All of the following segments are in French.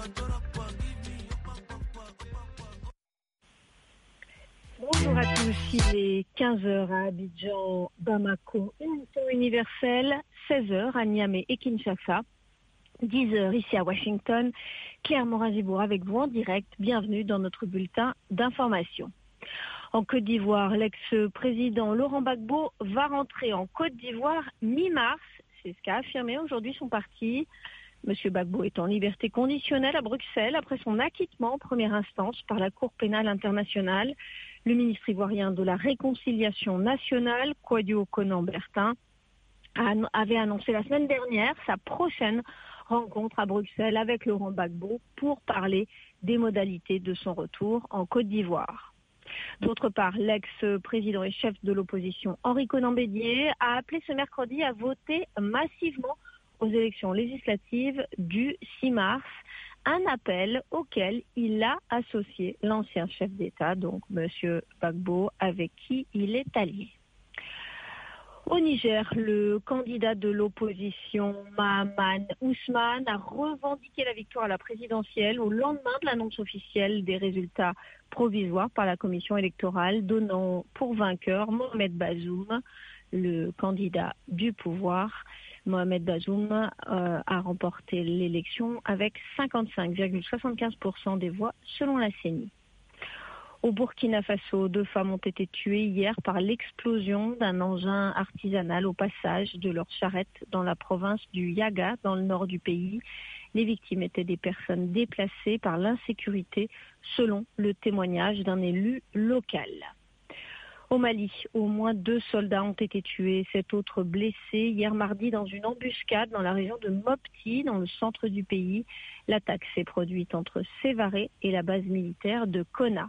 Bonjour à tous, il est 15h à Abidjan, Bamako, émission universelle, 16h à Niamey et Kinshasa, 10h ici à Washington. Claire Morin-Gibour avec vous en direct, bienvenue dans notre bulletin d'information. En Côte d'Ivoire, l'ex-président Laurent Gbagbo va rentrer en Côte d'Ivoire mi-mars, c'est ce qu'a affirmé aujourd'hui son parti. Monsieur Gbagbo est en liberté conditionnelle à Bruxelles après son acquittement en première instance par la Cour pénale internationale. Le ministre ivoirien de la Réconciliation nationale, Kouadio Konan-Bertin, avait annoncé la semaine dernière sa prochaine rencontre à Bruxelles avec Laurent Gbagbo pour parler des modalités de son retour en Côte d'Ivoire. D'autre part, l'ex-président et chef de l'opposition Henri Konan Bédié a appelé ce mercredi à voter massivement aux élections législatives du 6 mars, un appel auquel il a associé l'ancien chef d'État, donc M. Gbagbo, avec qui il est allié. Au Niger, le candidat de l'opposition, Mahaman Ousmane, a revendiqué la victoire à la présidentielle au lendemain de l'annonce officielle des résultats provisoires par la commission électorale, donnant pour vainqueur Mohamed Bazoum, le candidat du pouvoir. Mohamed Bazoum a remporté l'élection avec 55,75% des voix selon la CENI. Au Burkina Faso, 2 femmes ont été tuées hier par l'explosion d'un engin artisanal au passage de leur charrette dans la province du Yaga, dans le nord du pays. Les victimes étaient des personnes déplacées par l'insécurité, selon le témoignage d'un élu local. Au Mali, au moins 2 soldats ont été tués, 7 autres blessés hier mardi dans une embuscade dans la région de Mopti, dans le centre du pays. L'attaque s'est produite entre Sévaré et la base militaire de Kona.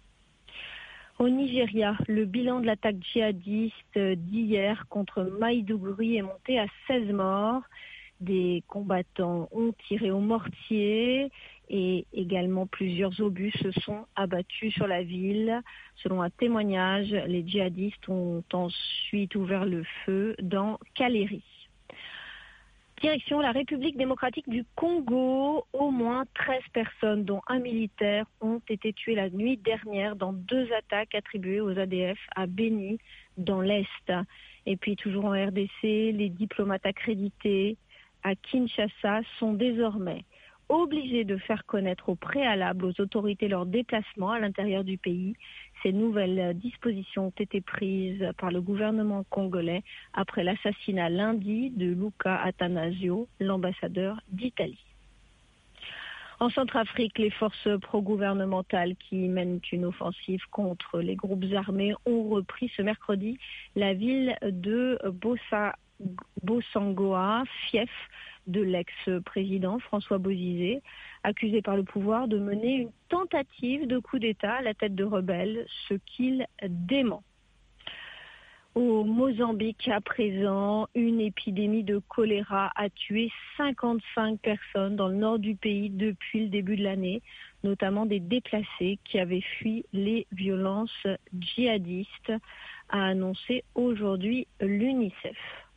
Au Nigeria, le bilan de l'attaque djihadiste d'hier contre Maïdougouri est monté à 16 morts. Des combattants ont tiré au mortier et également plusieurs obus se sont abattus sur la ville. Selon un témoignage, les djihadistes ont ensuite ouvert le feu dans Kaléry. Direction la République démocratique du Congo, au moins 13 personnes, dont un militaire, ont été tuées la nuit dernière dans 2 attaques attribuées aux ADF à Beni, dans l'Est. Et puis toujours en RDC, les diplomates accrédités à Kinshasa sont désormais obligés de faire connaître au préalable aux autorités leur déplacement à l'intérieur du pays. Ces nouvelles dispositions ont été prises par le gouvernement congolais après l'assassinat lundi de Luca Attanasio, l'ambassadeur d'Italie. En Centrafrique, les forces pro-gouvernementales qui mènent une offensive contre les groupes armés ont repris ce mercredi la ville de Bossangoa, fief de l'ex-président François Bozizé, accusé par le pouvoir de mener une tentative de coup d'État à la tête de rebelles, ce qu'il dément. Au Mozambique, à présent, une épidémie de choléra a tué 55 personnes dans le nord du pays depuis le début de l'année, notamment des déplacés qui avaient fui les violences djihadistes, a annoncé aujourd'hui l'UNICEF.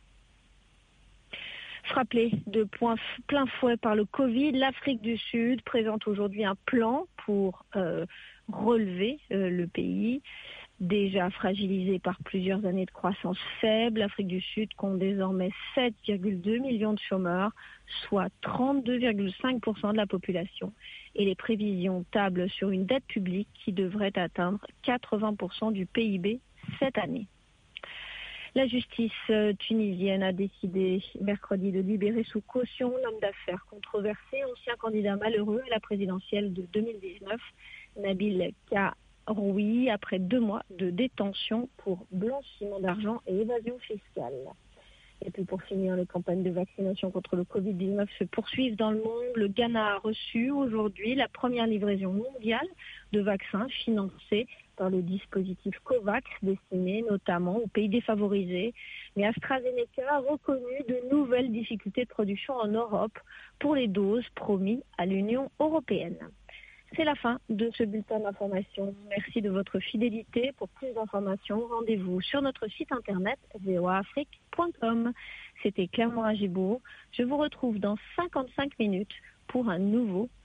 Frappée de plein fouet par le Covid, l'Afrique du Sud présente aujourd'hui un plan pour relever le pays. Déjà fragilisé par plusieurs années de croissance faible, l'Afrique du Sud compte désormais 7,2 millions de chômeurs, soit 32,5% de la population. Et les prévisions tablent sur une dette publique qui devrait atteindre 80% du PIB cette année. La justice tunisienne a décidé mercredi de libérer sous caution l'homme d'affaires controversé, ancien candidat malheureux à la présidentielle de 2019, Nabil Karoui, après 2 mois de détention pour blanchiment d'argent et évasion fiscale. Et puis pour finir, les campagnes de vaccination contre le Covid-19 se poursuivent dans le monde. Le Ghana a reçu aujourd'hui la première livraison mondiale de vaccins financés par le dispositif COVAX, destiné notamment aux pays défavorisés. Mais AstraZeneca a reconnu de nouvelles difficultés de production en Europe pour les doses promises à l'Union européenne. C'est la fin de ce bulletin d'information. Merci de votre fidélité. Pour plus d'informations, rendez-vous sur notre site internet voaafrique.com. C'était Claire Morin-Gibour. Je vous retrouve dans 55 minutes pour un nouveau